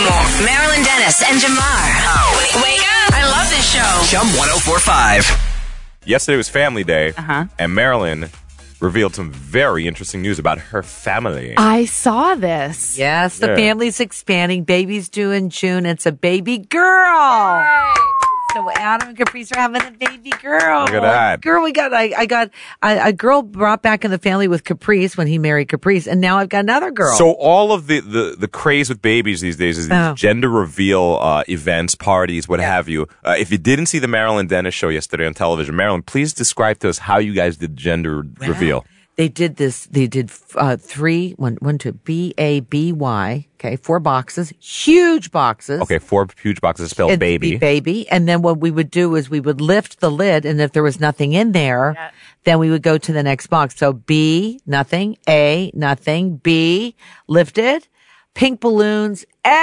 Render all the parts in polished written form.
more. Marilyn Dennis and Jamar. Wake up. I love this show. Chum 1045. Yesterday was Family Day, and Marilyn revealed some very interesting news about her family. I saw this. Yes, the family's expanding. Baby's due in June. It's a baby girl. So Adam and Caprice are having a baby girl. Look at that. Girl, I got a girl brought back in the family with Caprice when he married Caprice, and now I've got another girl. So all of the craze with babies these days is these gender reveal events, parties, what have you. If you didn't see the Marilyn Dennis show yesterday on television, Marilyn, please describe to us how you guys did gender reveal. They did this. They did one, two, B-A-B-Y. Okay, 4 boxes, huge boxes. Okay, 4 huge boxes spelled baby. Baby. And then what we would do is we would lift the lid, and if there was nothing in there, then we would go to the next box. So B, nothing. A, nothing. B, lifted. Pink balloons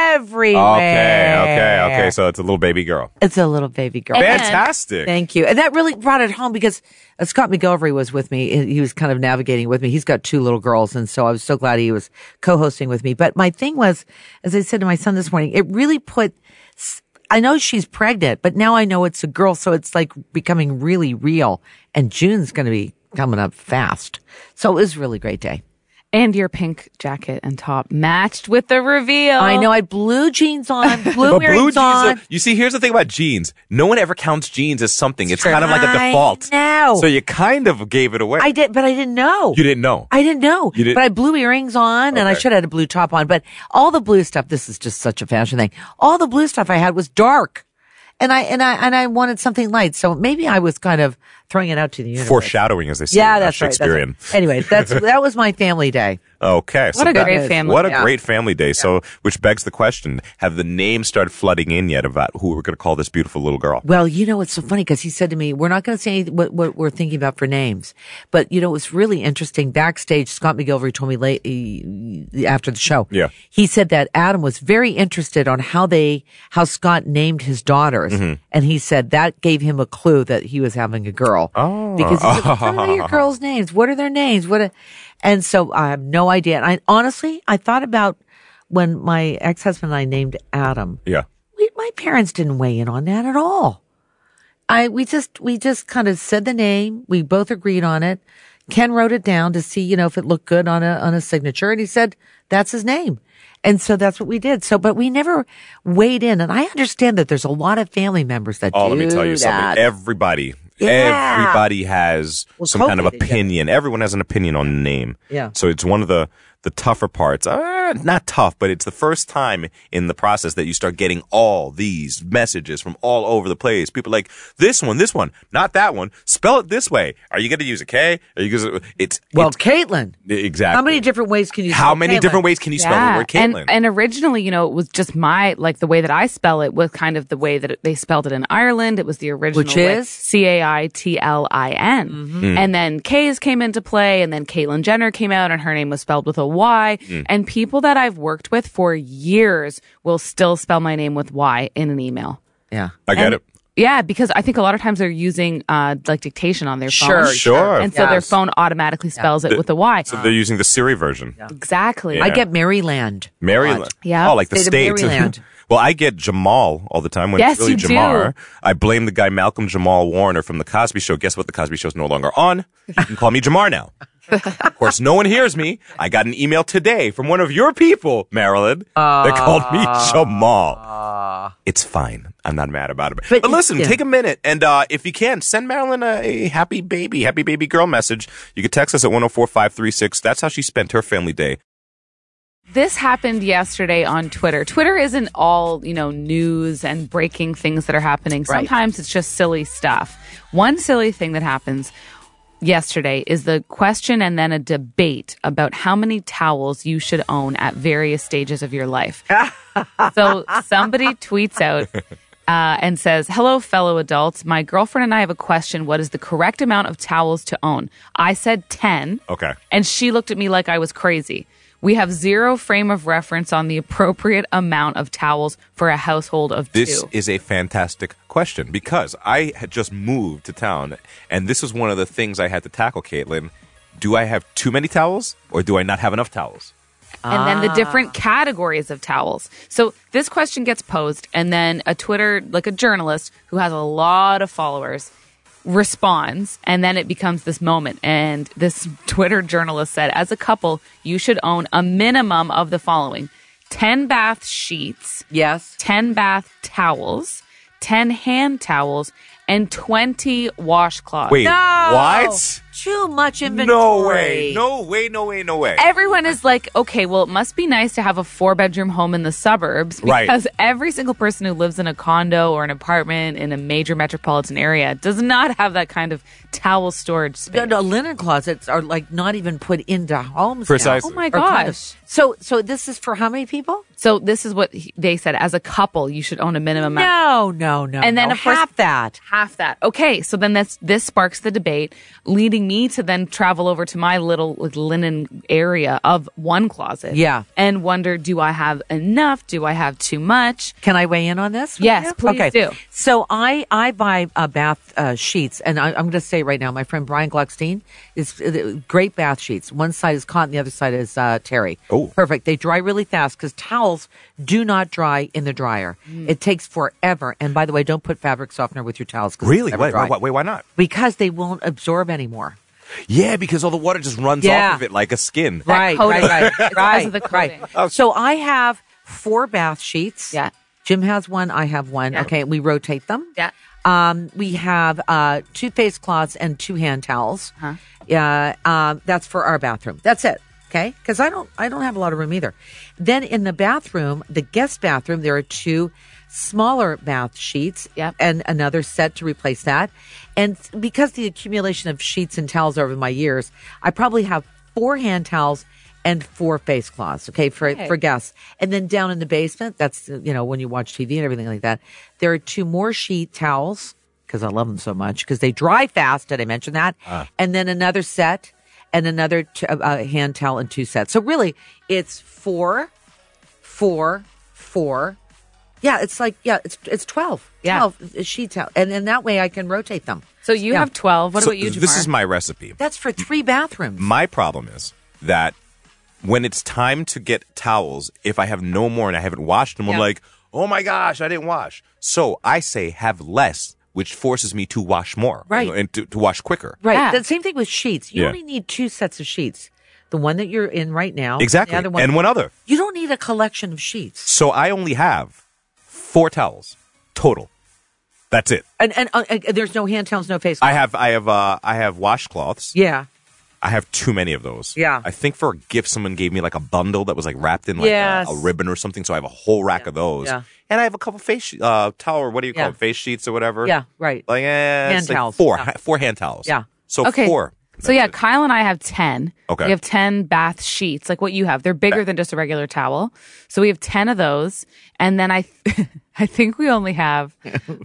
everywhere. Okay. So it's a little baby girl. It's a little baby girl. Fantastic. Thank you. And that really brought it home because Scott McGillivray was with me. He was kind of navigating with me. He's got 2 little girls. And so I was so glad he was co-hosting with me. But my thing was, as I said to my son this morning, it really I know she's pregnant, but now I know it's a girl. So it's like becoming really real. And June's going to be coming up fast. So it was a really great day. And your pink jacket and top matched with the reveal. I know. I had blue jeans on, blue earrings on. You see, here's the thing about jeans. No one ever counts jeans as something. It's kind of like a default. I know. So you kind of gave it away. I did, but I didn't know. You didn't know. I didn't know. You didn't. But I had blue earrings on, and I should have had a blue top on. But all the blue stuff, this is just such a fashion thing. All the blue stuff I had was dark. And I wanted something light. So maybe I was kind of throwing it out to the universe. Foreshadowing, as they say. Yeah, that's right. Shakespearean. Anyway, that was my family day. Okay. What a great family. What a great family day. So, which begs the question, have the names started flooding in yet about who we're going to call this beautiful little girl? Well, it's so funny because he said to me, we're not going to say what we're thinking about for names. But, it was really interesting. Backstage, Scott McGillivray told me late after the show. Yeah. He said that Adam was very interested on how Scott named his daughters. Mm-hmm. And he said that gave him a clue that he was having a girl. Oh. Because he said, what are your girls' names? What are their names? And so I have no idea. And I thought about when my ex-husband and I named Adam. Yeah. My parents didn't weigh in on that at all. We just kind of said the name. We both agreed on it. Ken wrote it down to see, if it looked good on a signature. And he said, that's his name. And so that's what we did. So, but we never weighed in. And I understand that there's a lot of family members that do that. Let me tell you something. Everybody has some kind of opinion. Everyone has an opinion on the name. Yeah. So it's one of the tougher parts. Not tough, but it's the first time in the process that you start getting all these messages from all over the place. People like, this one, not that one. Spell it this way. Are you going to use a K? Are you going to, Caitlin. Exactly. How many different ways can you spell How many different ways can you spell the word Caitlin? And originally, it was just the way that I spell it was kind of the way that they spelled it in Ireland. It was the original Which is? Caitlin. Mm-hmm. And then K's came into play, and then Caitlyn Jenner came out, and her name was spelled with a Y. And people that I've worked with for years will still spell my name with Y in an email. Yeah. I get it. Yeah, because I think a lot of times they're using dictation on their phone. Sure. And so their phone automatically spells it with a Y. So they're using the Siri version. Yeah. Exactly. Yeah. I get Maryland. Yeah. Oh, like the State of state. Maryland. Well, I get Jamal all the time when Yes, it's really you Jamar. do. I blame the guy Malcolm Jamal Warner from The Cosby Show. Guess what? The Cosby Show's no longer on. You can call me Jamar now. Of course, no one hears me. I got an email today from one of your people, Marilyn. They called me Jamal. It's fine. I'm not mad about it. But listen, take a minute. And if you can, send Marilyn a happy baby girl message. You can text us at 104536. That's how she spent her family day. This happened yesterday on Twitter. Twitter isn't all, news and breaking things that are happening. Sometimes it's just silly stuff. One silly thing that happens yesterday is the question and then a debate about how many towels you should own at various stages of your life. So somebody tweets out and says, "Hello, fellow adults. My girlfriend and I have a question. What is the correct amount of towels to own?" I said 10. Okay. And she looked at me like I was crazy. We have zero frame of reference on the appropriate amount of towels for a household of 2. This is a fantastic question because I had just moved to town, and this was one of the things I had to tackle, Caitlin. Do I have too many towels, or do I not have enough towels? and then the different categories of towels. So this question gets posed, and then a journalist who has a lot of followers responds, and then it becomes this moment. And this Twitter journalist said, as a couple, you should own a minimum of the following: 10 bath sheets, Yes. 10 bath towels, 10 hand towels, and 20 washcloths. Wait, No. what? Too much inventory. No way. Everyone is like, okay, well, it must be nice to have a 4-bedroom home in the suburbs, Right. because every single person who lives in a condo or an apartment in a major metropolitan area does not have that kind of towel storage space. No, linen closets are like not even put into homes. Precisely. Oh my Or condos. gosh. So this is for how many people? So this is what they said: as a couple, you should own a minimum. No. And then, no, of course, half that. Half that. Okay, so then this sparks the debate, leading me to then travel over to my little linen area of one closet. Yeah. And wonder, do I have enough? Do I have too much? Can I weigh in on this? with Yes, you? please okay. do. So I buy bath sheets, and I'm going to say right now, my friend Brian Gluckstein is great bath sheets. One side is cotton, the other side is terry. Oh. Perfect. They dry really fast because towels do not dry in the dryer. It takes forever. And by the way, don't put fabric softener with your towels. 'Cause Really? it's never dry. Why not? Because they won't absorb anymore. Yeah, because all the water just runs Yeah. off of it like a skin. That coating. It's because of the coating. So I have 4 bath sheets. Yeah. Jim has one. I have one. Yeah. Okay. We rotate them. Yeah. We have 2 face cloths and 2 hand towels. Huh. Yeah. That's for our bathroom. That's it. Okay. Because I don't have a lot of room either. Then in the bathroom, the guest bathroom, there are 2 smaller bath sheets. Yep. And another set to replace that. And because the accumulation of sheets and towels over my years, I probably have 4 hand towels and 4 face cloths, okay, for guests. And then down in the basement, that's, when you watch TV and everything like that, there are 2 more sheet towels, because I love them so much, because they dry fast. Did I mention that? And then another set and another hand towel and 2 sets. So really, it's 4, 4, 4. Yeah, it's 12. Yeah. 12 sheet towel. And that way I can rotate them. So you Yeah. have 12. What So about you, Jamar? this is my recipe. That's for 3 bathrooms. My problem is that when it's time to get towels, if I have no more and I haven't washed them, I'm Yeah. like, oh my gosh, I didn't wash. So I say have less, which forces me to wash more. Right. And to wash quicker. Right. Yeah. The same thing with sheets. You Yeah. only need 2 sets of sheets. The one that you're in right now. Exactly. The other one. And one other. You don't need a collection of sheets. So I only have 4 towels total. That's it. And there's no hand towels, no face. I have washcloths. Yeah. I have too many of those. Yeah. I think for a gift, someone gave me like a bundle that was like wrapped in like Yes. a ribbon or something. So I have a whole rack of those. Yeah. And I have a couple towel, or what do you call Yeah. it? Face sheets or whatever. Yeah, right. Like, Hand it's like towels. 4, Yeah. 4 hand towels. Yeah. So Okay. 4. So yeah, That's it. Kyle and I have 10. Okay. We have 10 bath sheets, like what you have. They're bigger than just a regular towel. So we have 10 of those. And then I think we only have,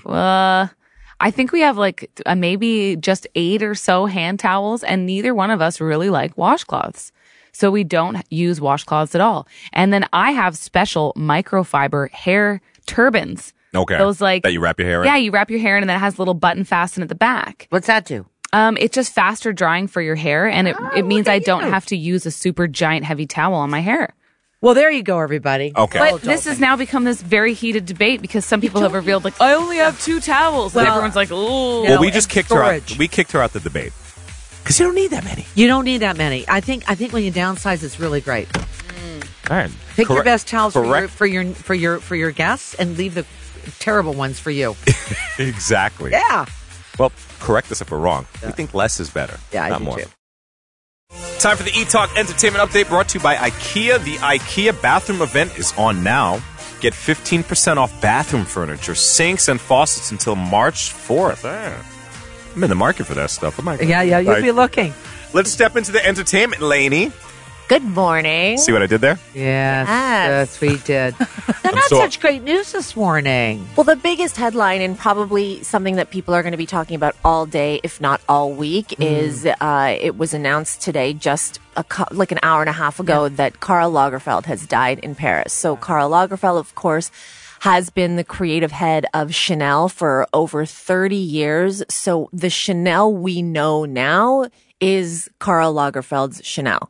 I think we have like maybe just 8 or so hand towels, and neither one of us really like washcloths. So we don't use washcloths at all. And then I have special microfiber hair turbans. Okay. Those like that you wrap your hair in? Yeah, you wrap your hair in, and then it has a little button fasten at the back. What's that do? It's just faster drying for your hair, and it means I don't have to use a super giant heavy towel on my hair. Well, there you go, everybody. Okay. But this has now become this very heated debate because some people have revealed, like, I only have 2 towels. And Well, everyone's like, ooh. Well, we and just kicked her out. storage. We kicked her out the debate. Because you don't need that many. You don't need that many. I think when you downsize, it's really great. All right. Pick your Correct. best towels Correct. for your guests, and leave the terrible ones for you. Exactly. Yeah. Well, correct us if we're wrong. We think less is better. Yeah, I not do more. too. Time for the E-Talk Entertainment Update brought to you by IKEA. The IKEA bathroom event is on now. Get 15% off bathroom furniture, sinks, and faucets until March 4th. I'm in the market for that stuff. Oh my God. Yeah, you'll All right, be looking. let's step into the entertainment, Lainey. Good morning. See what I did there? Yes, we did. They're not so- such great news this morning. Well, the biggest headline, and probably something that people are going to be talking about all day, if not all week, is it was announced today, just like an hour and a half ago, that Karl Lagerfeld has died in Paris. So Karl Lagerfeld, of course, has been the creative head of Chanel for over 30 years. So the Chanel we know now is Karl Lagerfeld's Chanel. Wow.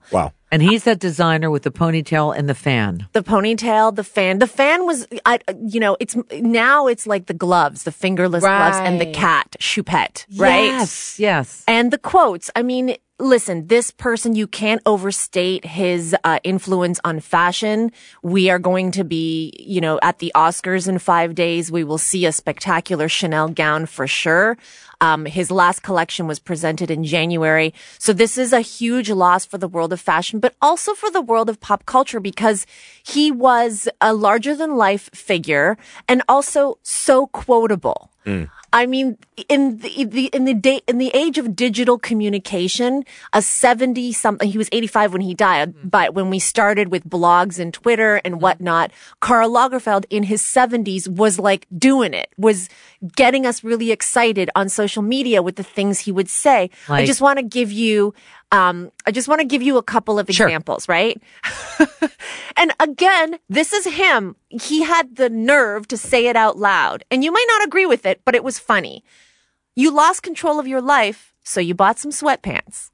And he's that designer with the ponytail and the fan. The ponytail, the fan. The fan was, it's like the gloves, the fingerless gloves, and the cat, Choupette, right? Yes. And the quotes. I mean, listen, this person, you can't overstate his influence on fashion. We are going to be, at the Oscars in 5 days. We will see a spectacular Chanel gown for sure. His last collection was presented in January. So this is a huge loss for the world of fashion, but also for the world of pop culture because he was a larger than life figure and also so quotable. I mean, in the age of digital communication, a 70-something, he was 85 when he died, but when we started with blogs and Twitter and whatnot, Karl Lagerfeld in his 70s was like doing it, was getting us really excited on social media with the things he would say. I just want to give you a couple of examples, right? And again, this is him. He had the nerve to say it out loud. And you might not agree with it, but it was funny. You lost control of your life, so you bought some sweatpants.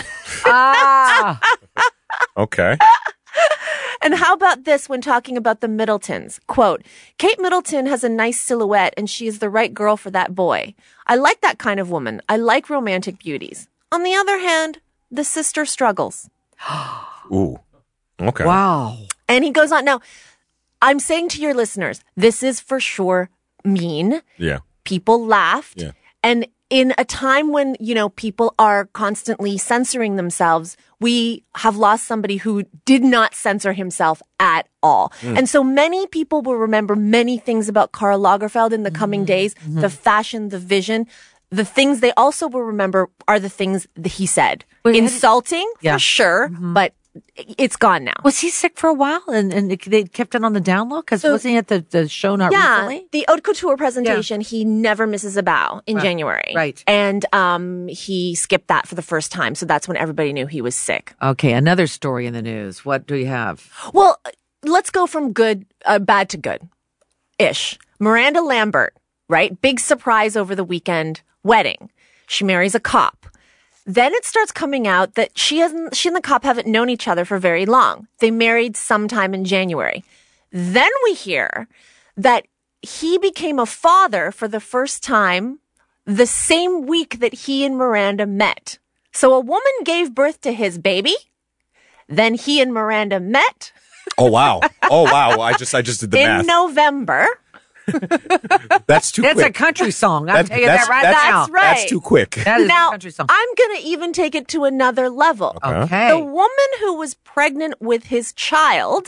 Okay. And how about this when talking about the Middletons? Quote, Kate Middleton has a nice silhouette and she is the right girl for that boy. I like that kind of woman. I like romantic beauties. On the other hand, the sister struggles. Ooh. Okay. Wow. And he goes on. Now, I'm saying to your listeners, this is for sure mean. Yeah. People laughed. Yeah. And in a time when, people are constantly censoring themselves, we have lost somebody who did not censor himself at all. And so many people will remember many things about Karl Lagerfeld in the coming days, the fashion, the vision. The things they also will remember are the things that he said. Insulting, for sure, but it's gone now. Was he sick for a while and they kept it on the down low? Because wasn't he at the show not recently? The Haute Couture presentation, he never misses a bow in January. Right. And he skipped that for the first time. So that's when everybody knew he was sick. Okay, another story in the news. What do you have? Well, let's go from bad to good-ish. Miranda Lambert, right? Big surprise over the weekend. Wedding. She marries a cop. Then it starts coming out that she and the cop haven't known each other for very long. They married sometime in January. Then we hear that he became a father for the first time the same week that he and Miranda met. So a woman gave birth to his baby. Then he and Miranda met. Oh, wow. I just did the math. In November. That's too quick. That's a country song. I'll tell you that right now. That's right. That's too quick. That is Now, a country song. I'm going to even take it to another level. Okay. The woman who was pregnant with his child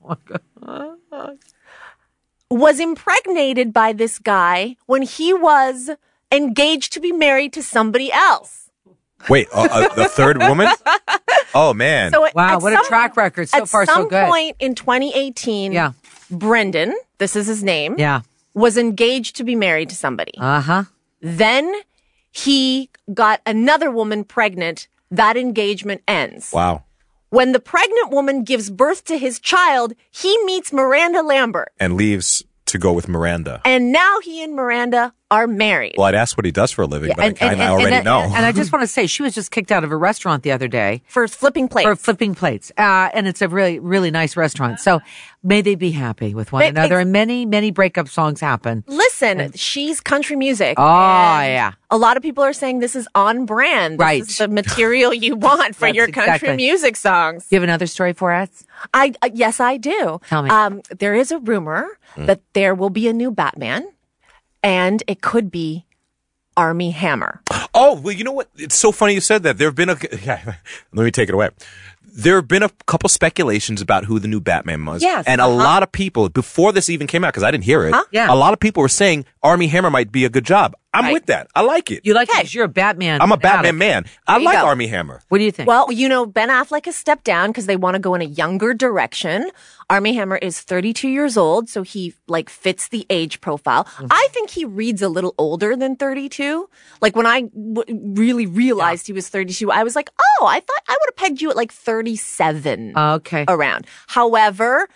was impregnated by this guy when he was engaged to be married to somebody else. Wait, the third woman? Oh, man. So Wow, what a track record. So far, so good. At some point in 2018, Brendan, this is his name, was engaged to be married to somebody. Uh-huh. Then he got another woman pregnant. That engagement ends. Wow. When the pregnant woman gives birth to his child, he meets Miranda Lambert. And leaves to go with Miranda. And now he and Miranda are married. Well, I'd ask what he does for a living, but I already know. And I just want to say, she was just kicked out of a restaurant the other day. For flipping plates. And it's a really, really nice restaurant. So may they be happy with one another. And many, many breakup songs happen. Listen, she's country music. Oh, yeah. A lot of people are saying this is on brand. This is the material you want for your country music songs. You have another story for us? Yes, I do. Tell me. There is a rumor that there will be a new Batman. And it could be Armie Hammer. Oh, well, you know what? It's so funny you said that. There have been let me take it away. There have been a couple speculations about who the new Batman was. Yes. And a lot of people, before this even came out, because I didn't hear it, Yeah. a lot of people were saying Armie Hammer might be a good job. I'm with that. I like it. You like it 'cause you're a Batman. I'm a Batman man. I like go. Armie Hammer. What do you think? Well, Ben Affleck has stepped down because they want to go in a younger direction. Armie Hammer is 32 years old, so he fits the age profile. Mm-hmm. I think he reads a little older than 32. Like when I really realized he was 32, I was like, oh, I thought I would have pegged you at 37 okay. around. However,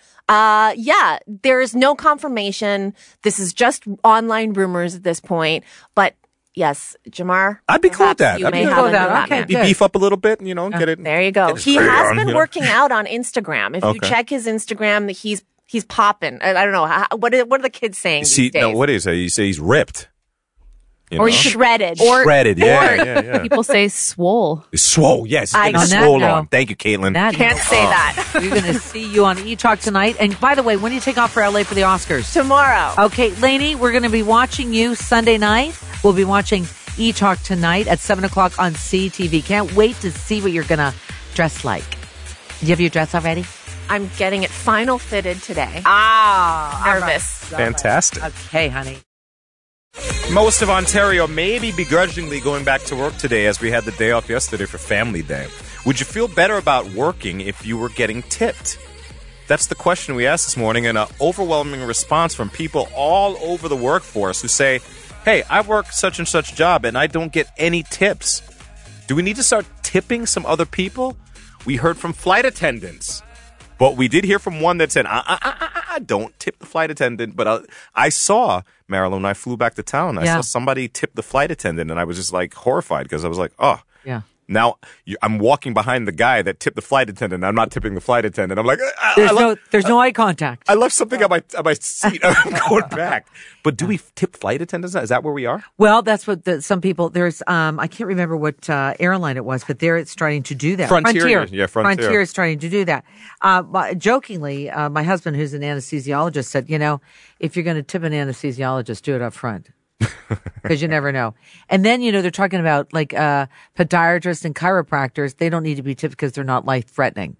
there is no confirmation. This is just online rumors at this point, but Yes, Jamar. I'd be cool with perhaps that. You I'd may be have cool a with new that. Batman. Okay, You beef up a little bit, get it. There you go. get his He career has on, been working out on Instagram. If you Okay. check his Instagram, he's popping. I don't know. What are the kids saying See, these days? no, what do you say? You say he's ripped. Or you Shredded. Shredded, yeah. People say swole. He's swole, yes. He's I- getting On that swole note- on. Thank you, Caitlin. That Can't say that. We're going to see you on E-Talk tonight. And by the way, when do you take off for LA for the Oscars? Tomorrow. Okay, Lainey, we're going to be watching you Sunday night. We'll be watching E-Talk tonight at 7 o'clock on CTV. Can't wait to see what you're going to dress like. Do you have your dress already? I'm getting it final fitted today. Nervous. Fantastic. Okay, honey. Most of Ontario may be begrudgingly going back to work today as we had the day off yesterday for Family Day. Would you feel better about working if you were getting tipped? That's the question we asked this morning, and an overwhelming response from people all over the workforce who say, hey, I work such and such job and I don't get any tips. Do we need to start tipping some other people? We heard from flight attendants. But we did hear from one that said, don't tip the flight attendant. But I saw, Marilyn, when I flew back to town, I saw somebody tip the flight attendant, and I was just like horrified because I was like, oh. Yeah. Now I'm walking behind the guy that tipped the flight attendant. I'm not tipping the flight attendant. I'm like, There's no eye contact. I left something on my seat. I'm going back. But do we tip flight attendants? Is that where we are? Well, that's what some people, there's, I can't remember what airline it was, but they're starting to do that. Frontier. Yeah, Frontier. Frontier is starting to do that. Jokingly, my husband, who's an anesthesiologist, said, if you're going to tip an anesthesiologist, do it up front. Because you never know. And then, they're talking about like podiatrists and chiropractors. They don't need to be tipped because they're not life threatening.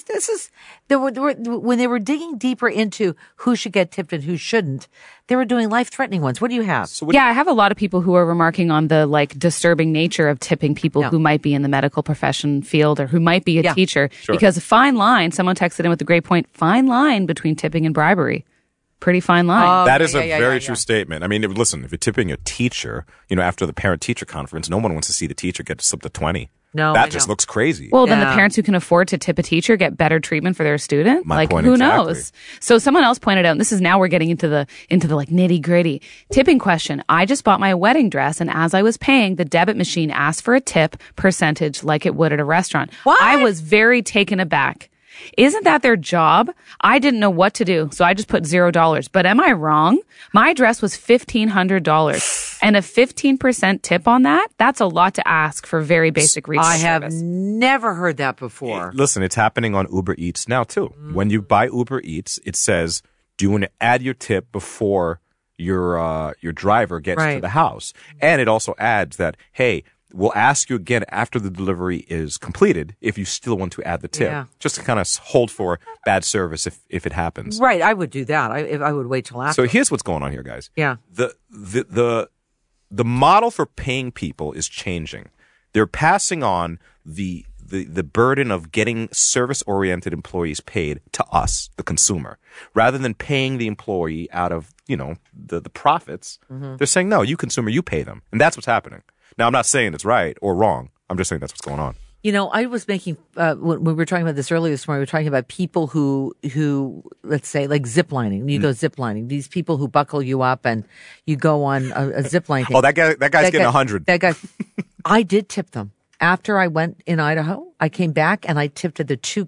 When they were digging deeper into who should get tipped and who shouldn't, they were doing life threatening ones. What do you have? Yeah, I have a lot of people who are remarking on the disturbing nature of tipping people who might be in the medical profession field or who might be a teacher. Sure. Because a fine line, someone texted in with a great point, fine line between tipping and bribery. Pretty fine line. That is a very true statement. I mean, listen, if you're tipping a teacher, after the parent-teacher conference, no one wants to see the teacher get slipped a 20. No, that just looks crazy. Well, then the parents who can afford to tip a teacher get better treatment for their student. My point who exactly. knows? So someone else pointed out, and this is now we're getting into the nitty gritty tipping question. I just bought my wedding dress, and as I was paying, the debit machine asked for a tip percentage like it would at a restaurant. What? I was very taken aback. Isn't that their job? I didn't know what to do, so I just put $0. But am I wrong? My dress was $1,500. And a 15% tip on that? That's a lot to ask for very basic retail I have service. never heard that before. Listen, it's happening on Uber Eats now, too. When you buy Uber Eats, it says, do you want to add your tip before your driver gets to the house? And it also adds that, hey, we'll ask you again after the delivery is completed if you still want to add the tip. Yeah. Just to kind of hold for bad service if it happens. Right, I would do that. I would wait till after. So here's what's going on here, guys. Yeah. The model for paying people is changing. They're passing on the burden of getting service-oriented employees paid to us, the consumer, rather than paying the employee out of, the profits. Mm-hmm. They're saying, no, you consumer, you pay them. And that's what's happening. Now, I'm not saying it's right or wrong. I'm just saying that's what's going on. I was making, when we were talking about this earlier this morning, we were talking about people who, let's say, like ziplining. You go ziplining. These people who buckle you up and you go on a zipline thing. Oh, that guy's getting 100. That guy, I did tip them. After I went in Idaho, I came back and I tipped the two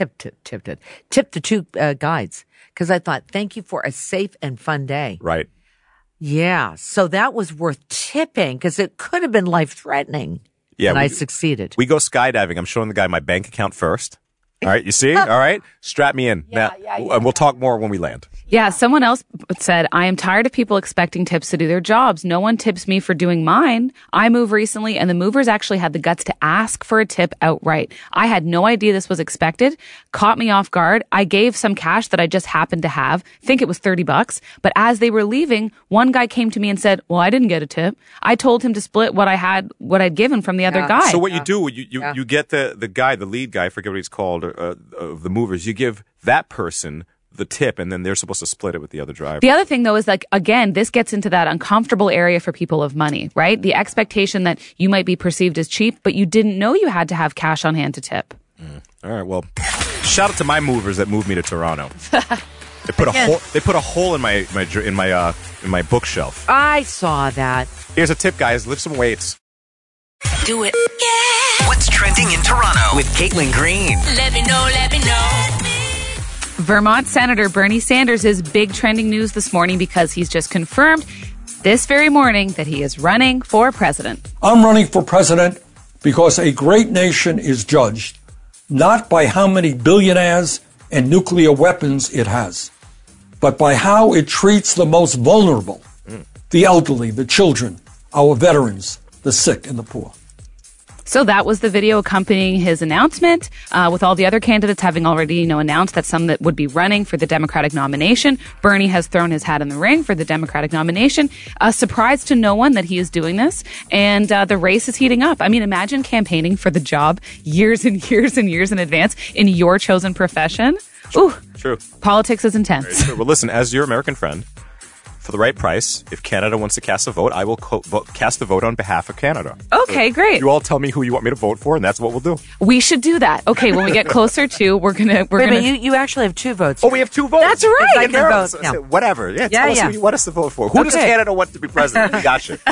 guides because I thought, thank you for a safe and fun day. Right. Yeah. So that was worth tipping because it could have been life-threatening. Yeah. And I succeeded. We go skydiving. I'm showing the guy my bank account first. All right. You see? All right. Strap me in. And we'll talk more when we land. Yeah, someone else said, I am tired of people expecting tips to do their jobs. No one tips me for doing mine. I moved recently, and the movers actually had the guts to ask for a tip outright. I had no idea this was expected. Caught me off guard. I gave some cash that I just happened to have. Think it was $30. But as they were leaving, one guy came to me and said, well, I didn't get a tip. I told him to split what I'd given from the other guy. So what you do, you get the guy, the lead guy, I forget what he's called, of the movers. You give that person the tip, and then they're supposed to split it with the other driver. The other thing, though, is again, this gets into that uncomfortable area for people of money, right? The expectation that you might be perceived as cheap, but you didn't know you had to have cash on hand to tip. All right, well, shout out to my movers that moved me to Toronto. They put a hole in my bookshelf. I saw that. Here's a tip, guys. Lift some weights. Do it. Yeah. What's trending in Toronto with Caitlin Green? Let me know, let me know. Vermont Senator Bernie Sanders is big trending news this morning because he's just confirmed this very morning that he is running for president. I'm running for president because a great nation is judged not by how many billionaires and nuclear weapons it has, but by how it treats the most vulnerable, the elderly, the children, our veterans, the sick, and the poor. So that was the video accompanying his announcement, with all the other candidates having already, announced that some that would be running for the Democratic nomination. Bernie has thrown his hat in the ring for the Democratic nomination. A surprise to no one that he is doing this, and the race is heating up. I mean, imagine campaigning for the job years and years and years in advance in your chosen profession. Ooh, True. Politics is intense. Very true. Well, listen, as your American friend, for the right price, if Canada wants to cast a vote, I will cast the vote on behalf of Canada. Okay, great. You all tell me who you want me to vote for, and that's what we'll do. We should do that. Okay, when we get closer to, we're gonna. Wait, but you actually have 2 votes. Oh, we have 2 votes. That's right. It's like your vote. Yeah. Whatever. Yeah, tell us yeah. who you want us to vote for. Who does Okay. Canada want to be president? We got you.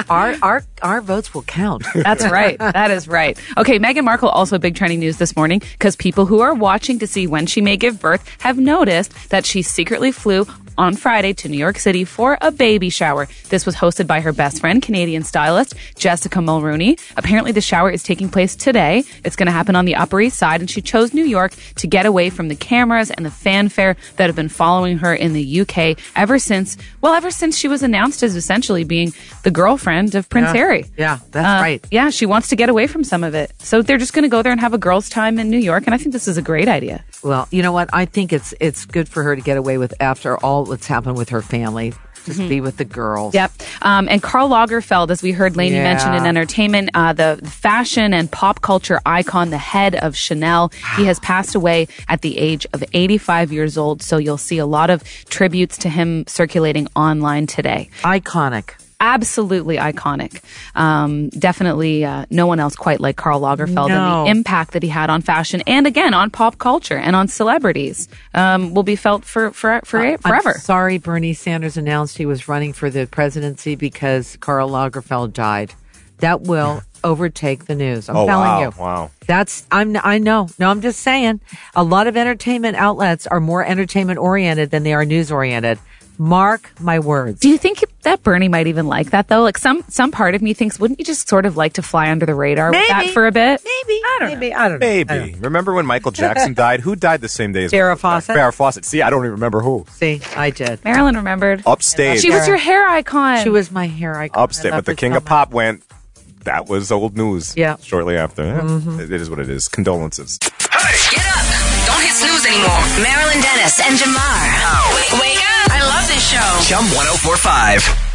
Our votes will count. That's right. That is right. Okay, Meghan Markle, also big trending news this morning because people who are watching to see when she may give birth have noticed that she secretly flew on Friday to New York City for a baby shower. This was hosted by her best friend, Canadian stylist Jessica Mulrooney. Apparently, the shower is taking place today. It's going to happen on the Upper East Side, and she chose New York to get away from the cameras and the fanfare that have been following her in the UK ever since she was announced as essentially being the girlfriend of Prince Harry. Yeah, that's right. Yeah, she wants to get away from some of it. So they're just going to go there and have a girls' time in New York, and I think this is a great idea. Well, you know what? I think it's good for her to get away with after all that's happened with her family. Just be with the girls. Yep. And Karl Lagerfeld, as we heard Lainey mention in entertainment, the fashion and pop culture icon, the head of Chanel, he has passed away at the age of 85 years old. So you'll see a lot of tributes to him circulating online today. Iconic. Absolutely iconic. Definitely no one else quite like Karl Lagerfeld No. and the impact that he had on fashion and again on pop culture and on celebrities will be felt forever. I'm sorry Bernie Sanders announced he was running for the presidency because Karl Lagerfeld died. That will overtake the news. I'm telling you. Wow. I know. No, I'm just saying. A lot of entertainment outlets are more entertainment oriented than they are news oriented. Mark my words. Do you think that Bernie might even like that though? Like some part of me thinks, wouldn't you just sort of like to fly under the radar with that for a bit? Maybe. I don't know. Maybe. Remember when Michael Jackson died? Who died the same day as Farrah Fawcett? Farrah Fawcett. See, I don't even remember who. See, I did. Marilyn remembered. Upstage. She was your hair icon. She was my hair icon. Upstate, I but the loved her King so of Pop went. That was old news. Yeah. Shortly after. Yeah. It is what it is. Condolences. Get up. Don't hit snooze anymore. Marilyn Dennis and Jamar. Wake up. I love this show. Chum 1045.